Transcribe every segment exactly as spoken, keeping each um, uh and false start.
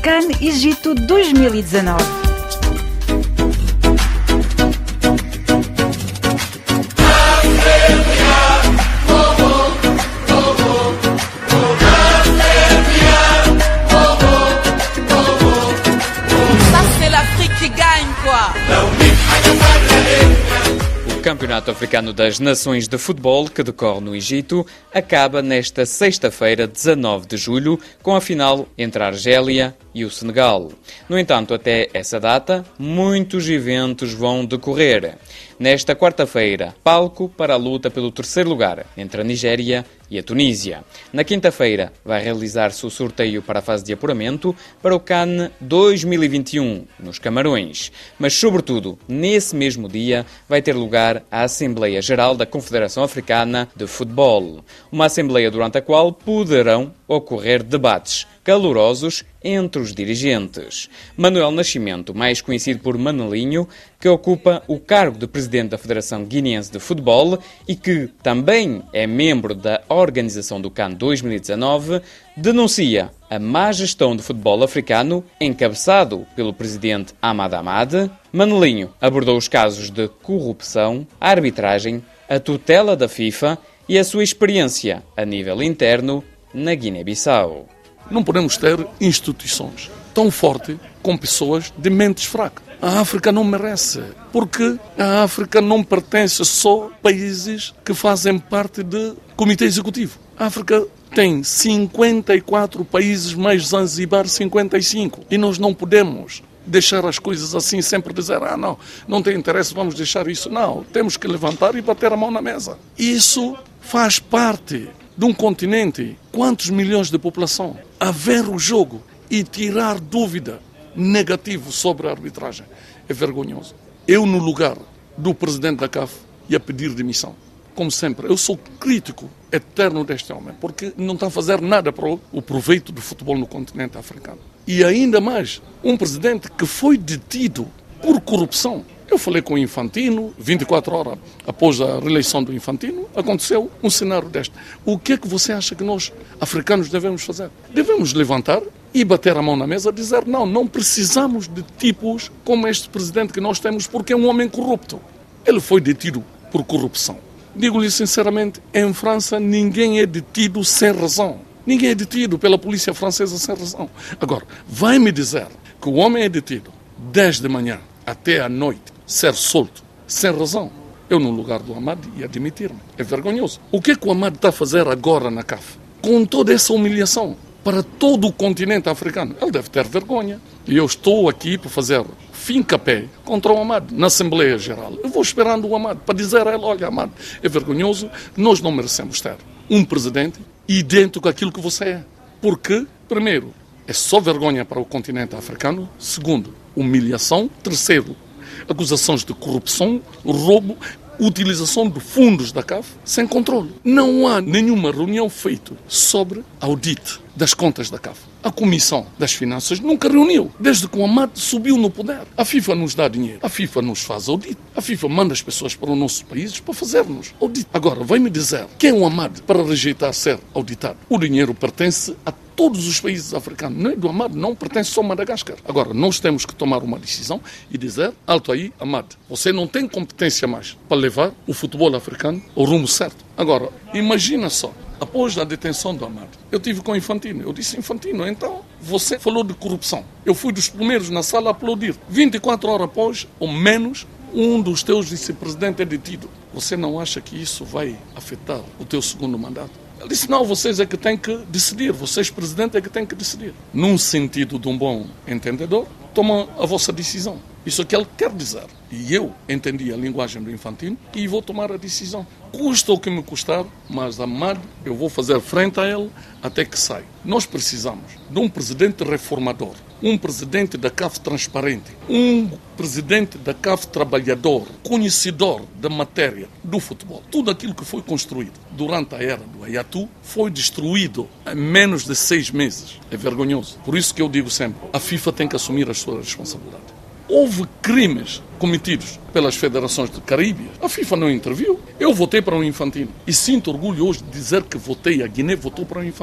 CAN Egito dois mil e dezanove. O Campeonato Africano das Nações de Futebol, que decorre no Egito, acaba nesta sexta-feira, dezanove de julho, com a final entre a Argélia e o Senegal. No entanto, até essa data, muitos eventos vão decorrer. Nesta quarta-feira, palco para a luta pelo terceiro lugar entre a Nigéria e a Tunísia. Na quinta-feira, vai realizar-se o sorteio para a fase de apuramento para o CAN dois mil e vinte e um, nos Camarões. Mas, sobretudo, nesse mesmo dia, vai ter lugar a Assembleia Geral da Confederação Africana de Futebol. Uma assembleia durante a qual poderão ocorrer debates calorosos entre os dirigentes. Manuel Nascimento, mais conhecido por Manelinho, que ocupa o cargo de presidente da Federação Guineense de Futebol e que também é membro da organização do CAN dois mil e dezanove, denuncia a má gestão do futebol africano, encabeçado pelo presidente Ahmad Ahmad. Manelinho abordou os casos de corrupção, a arbitragem, a tutela da FIFA e a sua experiência a nível interno na Guiné-Bissau. Não podemos ter instituições tão fortes com pessoas de mentes fracas. A África não merece, porque a África não pertence só a países que fazem parte do Comitê Executivo. A África tem cinquenta e quatro países, mais Zanzibar cinquenta e cinco. E nós não podemos deixar as coisas assim, sempre dizer, ah não, não tem interesse, vamos deixar isso. Não, temos que levantar e bater a mão na mesa. Isso faz parte de um continente, quantos milhões de população, a ver o jogo e tirar dúvida negativa sobre a arbitragem é vergonhoso. Eu, no lugar do presidente da C A F, ia pedir demissão. Como sempre, eu sou crítico eterno deste homem, porque não está a fazer nada para o proveito do futebol no continente africano. E ainda mais, um presidente que foi detido por corrupção. Eu falei com o Infantino, vinte e quatro horas após a reeleição do Infantino, aconteceu um cenário deste. O que é que você acha que nós, africanos, devemos fazer? Devemos levantar e bater a mão na mesa e dizer, não, não precisamos de tipos como este presidente que nós temos, porque é um homem corrupto. Ele foi detido por corrupção. Digo-lhe sinceramente, em França ninguém é detido sem razão. Ninguém é detido pela polícia francesa sem razão. Agora, vai me dizer que o homem é detido dez de manhã até à noite, ser solto, sem razão. Eu, no lugar do Ahmad, ia admitir-me. É vergonhoso. O que é que o Ahmad está a fazer agora na C A F? Com toda essa humilhação para todo o continente africano. Ele deve ter vergonha. E eu estou aqui para fazer fim-capé contra o Ahmad na Assembleia Geral. Eu vou esperando o Ahmad para dizer a ele, olha, Ahmad, é vergonhoso, nós não merecemos ter um presidente idêntico àquilo que você é. Porque, primeiro, é só vergonha para o continente africano. Segundo, humilhação. Terceiro, acusações de corrupção, roubo, utilização de fundos da C A F sem controle. Não há nenhuma reunião feita sobre audite das contas da C A F. A Comissão das Finanças nunca reuniu, desde que o Ahmad subiu no poder. A FIFA nos dá dinheiro, a FIFA nos faz audite, a FIFA manda as pessoas para os nossos países para fazermos audite. Agora, vai-me dizer, quem é o Ahmad para rejeitar ser auditado? O dinheiro pertence a todos os países africanos. Não é do Ahmad, não pertence só a Madagascar. Agora, nós temos que tomar uma decisão e dizer, alto aí, Ahmad, você não tem competência mais para levar o futebol africano ao rumo certo. Agora, imagina só, após a detenção do Ahmad, eu tive com o Infantino. Eu disse, Infantino, então, você falou de corrupção. Eu fui dos primeiros na sala a aplaudir. vinte e quatro horas após, ou menos, um dos teus vice-presidentes é detido. Você não acha que isso vai afetar o teu segundo mandato? Ele disse, não, vocês é que têm que decidir. Vocês, presidente, é que têm que decidir. Num sentido de um bom entendedor, toma a vossa decisão. Isso é o que ele quer dizer. E eu entendi a linguagem do Infantino e vou tomar a decisão. Custa o que me custar, mas Ahmad, eu vou fazer frente a ele até que saia. Nós precisamos de um presidente reformador, um presidente da C A F transparente, um presidente da C A F trabalhador, conhecedor da matéria do futebol. Tudo aquilo que foi construído durante a era do Hayatou foi destruído em menos de seis meses. É vergonhoso. Por isso que eu digo sempre, a FIFA tem que assumir a sua responsabilidade. Houve crimes cometidos pelas federações do Caribe. A FIFA não interviu. Eu votei para o Infantino. E sinto orgulho hoje de dizer que votei. A Guiné votou para o Infantino.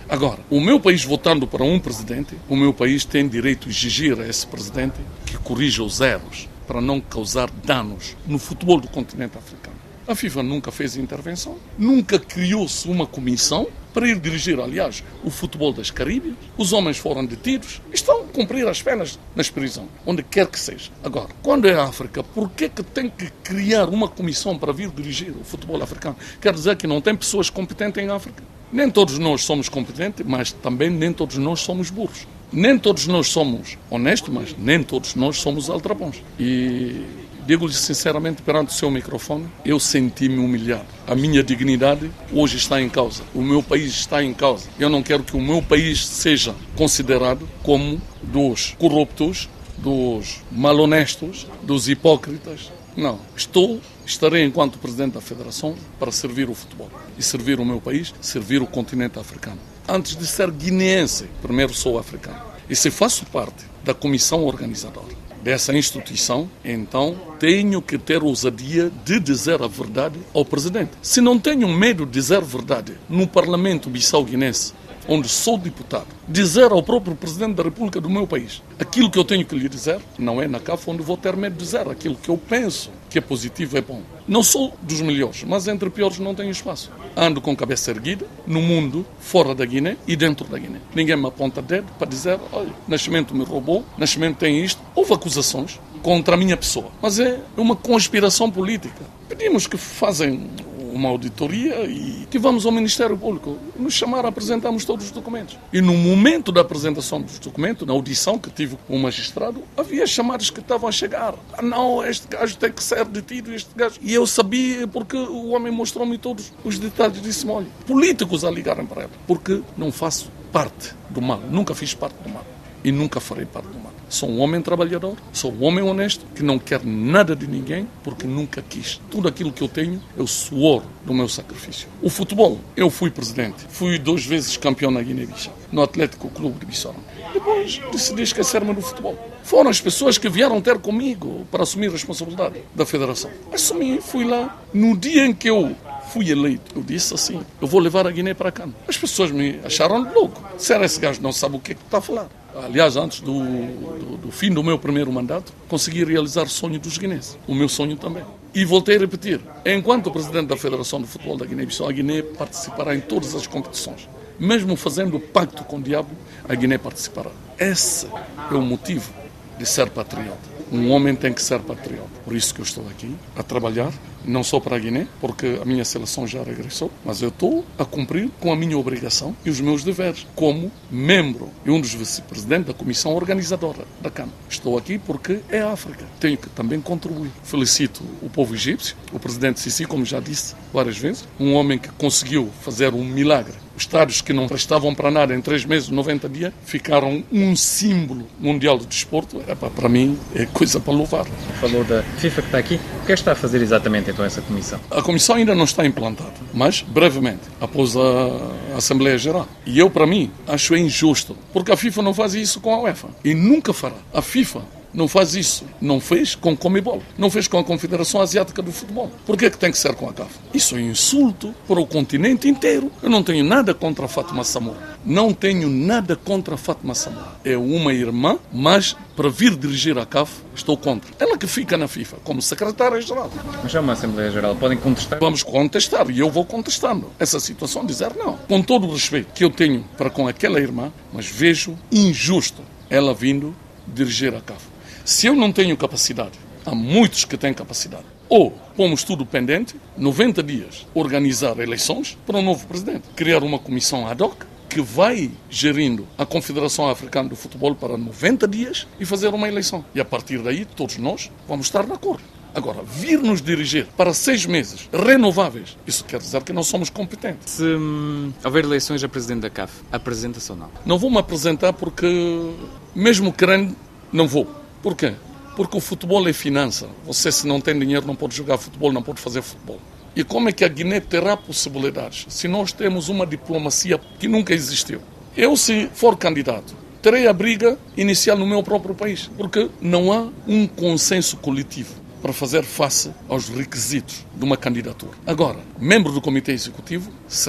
Agora, o meu país votando para um presidente, o meu país tem direito a exigir a esse presidente que corrija os erros para não causar danos no futebol do continente africano. A FIFA nunca fez intervenção, nunca criou-se uma comissão para ir dirigir, aliás, o futebol das Caríbias. Os homens foram detidos e estão a cumprir as penas nas prisões, onde quer que seja. Agora, quando é a África, por que que tem que criar uma comissão para vir dirigir o futebol africano? Quer dizer que não tem pessoas competentes em África? Nem todos nós somos competentes, mas também nem todos nós somos burros. Nem todos nós somos honestos, mas nem todos nós somos aldrabões. E digo-lhe sinceramente, perante o seu microfone, eu senti-me humilhado. A minha dignidade hoje está em causa. O meu país está em causa. Eu não quero que o meu país seja considerado como dos corruptos, dos malonestos, dos hipócritas. Não. Estou, estarei enquanto Presidente da Federação para servir o futebol. E servir o meu país, servir o continente africano. Antes de ser guineense, primeiro sou africano. E se faço parte da comissão organizadora dessa instituição, então tenho que ter ousadia de dizer a verdade ao Presidente. Se não tenho medo de dizer a verdade no Parlamento bissau-guinense, onde sou deputado, dizer ao próprio Presidente da República do meu país aquilo que eu tenho que lhe dizer, não é na C A F onde vou ter medo de dizer aquilo que eu penso que é positivo, é bom. Não sou dos melhores, mas entre piores não tenho espaço. Ando com cabeça erguida, no mundo, fora da Guiné e dentro da Guiné. Ninguém me aponta dedo para dizer, olha, Nascimento me roubou, Nascimento tem isto. Houve acusações contra a minha pessoa, mas é uma conspiração política. Pedimos que fazem uma auditoria e que vamos ao Ministério Público nos chamar a apresentarmos todos os documentos. E no momento da apresentação dos documentos, na audição que tive com o magistrado, havia chamadas que estavam a chegar. Ah, não, este gajo tem que ser detido, este gajo. E eu sabia porque o homem mostrou-me todos os detalhes. Disse-me, olha, políticos a ligarem para ela, porque não faço parte do mal, nunca fiz parte do mal e nunca farei parte do mal. Sou um homem trabalhador, sou um homem honesto, que não quer nada de ninguém, porque nunca quis. Tudo aquilo que eu tenho é o suor do meu sacrifício. O futebol, eu fui presidente, fui duas vezes campeão na Guiné-Bissau, no Atlético Clube de Bissau. Depois decidi esquecer-me do futebol. Foram as pessoas que vieram ter comigo para assumir a responsabilidade da federação. Assumi, fui lá. No dia em que eu fui eleito, eu disse assim, eu vou levar a Guiné para cá. As pessoas me acharam louco. Disseram, esse gajo não sabe o que é que está a falar. Aliás, antes do, do, do fim do meu primeiro mandato, consegui realizar o sonho dos guinenses. O meu sonho também. E voltei a repetir, enquanto Presidente da Federação de Futebol da Guiné-Bissau, a Guiné participará em todas as competições. Mesmo fazendo pacto com o diabo, a Guiné participará. Esse é o motivo de ser patriota. Um homem tem que ser patriota. Por isso que eu estou aqui a trabalhar, não só para a Guiné, porque a minha seleção já regressou, mas eu estou a cumprir com a minha obrigação e os meus deveres como membro e um dos vice-presidentes da comissão organizadora da C A N. Estou aqui porque é a África. Tenho que também contribuir. Felicito o povo egípcio, o presidente Sisi, como já disse várias vezes, um homem que conseguiu fazer um milagre. Os estádios que não prestavam para nada em três meses, noventa dias, ficaram um símbolo mundial do desporto. É, para mim, é coisa para louvar. Falou da FIFA que está aqui. O que é que está a fazer exatamente então essa comissão? A comissão ainda não está implantada, mas brevemente, após a Assembleia Geral. E eu, para mim, acho injusto, porque a FIFA não faz isso com a UEFA e nunca fará. A FIFA não faz isso. Não fez com o Comebol. Não fez com a Confederação Asiática do Futebol. Por que é que tem que ser com a C A F? Isso é insulto para o continente inteiro. Eu não tenho nada contra a Fátima Samoura. Não tenho nada contra a Fátima Samoura. É uma irmã, mas para vir dirigir a C A F, estou contra. Ela que fica na FIFA, como secretária-geral. Mas é uma Assembleia Geral. Podem contestar? Vamos contestar. E eu vou contestando essa situação, dizer não. Com todo o respeito que eu tenho para com aquela irmã, mas vejo injusto ela vindo dirigir a C A F. Se eu não tenho capacidade, há muitos que têm capacidade. Ou pomos tudo pendente, noventa dias, organizar eleições para um novo presidente. Criar uma comissão ad hoc que vai gerindo a Confederação Africana do Futebol para noventa dias e fazer uma eleição. E a partir daí, todos nós vamos estar de acordo. Agora, vir nos dirigir para seis meses renováveis, isso quer dizer que não somos competentes. Se hum, houver eleições a presidente da C A F, apresenta-se ou não? Não vou me apresentar porque, mesmo querendo, não vou. Por quê? Porque o futebol é finança. Você, se não tem dinheiro, não pode jogar futebol, não pode fazer futebol. E como é que a Guiné terá possibilidades se nós temos uma diplomacia que nunca existiu? Eu, se for candidato, terei a briga inicial no meu próprio país, porque não há um consenso coletivo para fazer face aos requisitos de uma candidatura. Agora, membro do Comitê Executivo, serei.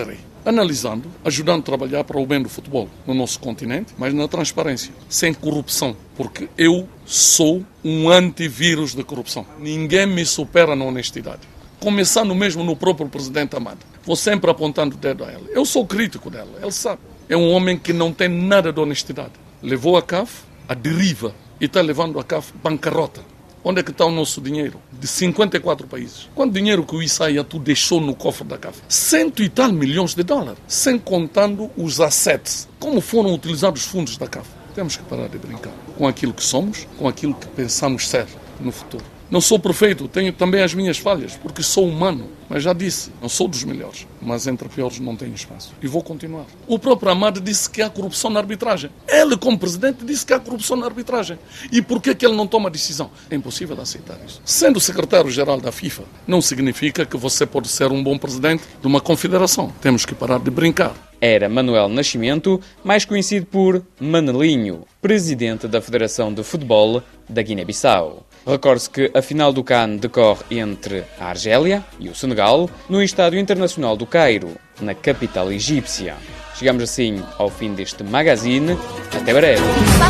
analisando, ajudando a trabalhar para o bem do futebol no nosso continente, mas na transparência, sem corrupção, porque eu sou um antivírus da corrupção. Ninguém me supera na honestidade. Começando mesmo no próprio presidente Amado. Vou sempre apontando o dedo a ele. Eu sou crítico dela, ele sabe. É um homem que não tem nada de honestidade. Levou a C A F à deriva e está levando a C A F à bancarrota. Onde é que está o nosso dinheiro? De cinquenta e quatro países. Quanto dinheiro que o Issa Hayatou deixou no cofre da C A F? Cento e tal milhões de dólares. Sem contando os assets. Como foram utilizados os fundos da C A F? Temos que parar de brincar com aquilo que somos, com aquilo que pensamos ser no futuro. Não sou perfeito, tenho também as minhas falhas, porque sou humano. Mas já disse, não sou dos melhores, mas entre piores não tenho espaço. E vou continuar. O próprio Amado disse que há corrupção na arbitragem. Ele, como presidente, disse que há corrupção na arbitragem. E por que que ele não toma decisão? É impossível aceitar isso. Sendo secretário-geral da FIFA, não significa que você pode ser um bom presidente de uma confederação. Temos que parar de brincar. Era Manuel Nascimento, mais conhecido por Manelinho, presidente da Federação de Futebol da Guiné-Bissau. Recorde-se que a final do CAN decorre entre a Argélia e o Senegal, no Estádio Internacional do Cairo, na capital egípcia. Chegamos assim ao fim deste magazine. Até breve.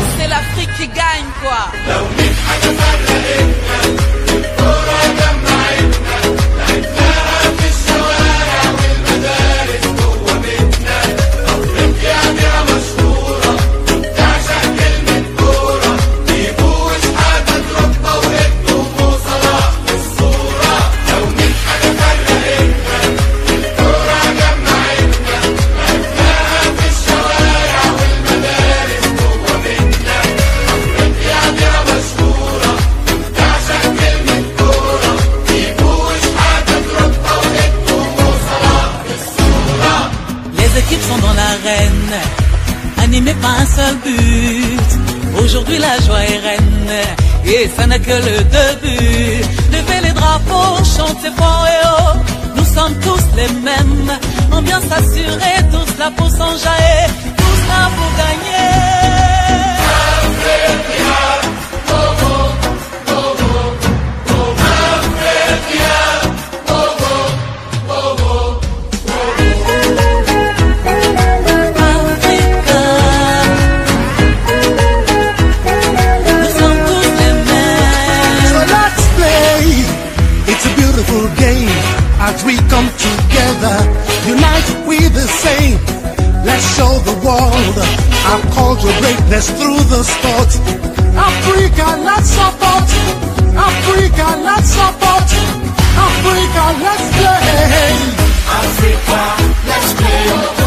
Animé par un seul but, aujourd'hui la joie est reine, et ça n'est que le début. Levez les drapeaux, chantez fort et haut, nous sommes tous les mêmes, ambiance assurée, tous là pour s'enjailler, tous là pour gagner. As we come together, unite we the same. Let's show the world our cultural greatness through the sport. Africa, let's support. Africa, let's support. Africa, let's play. Africa, let's play.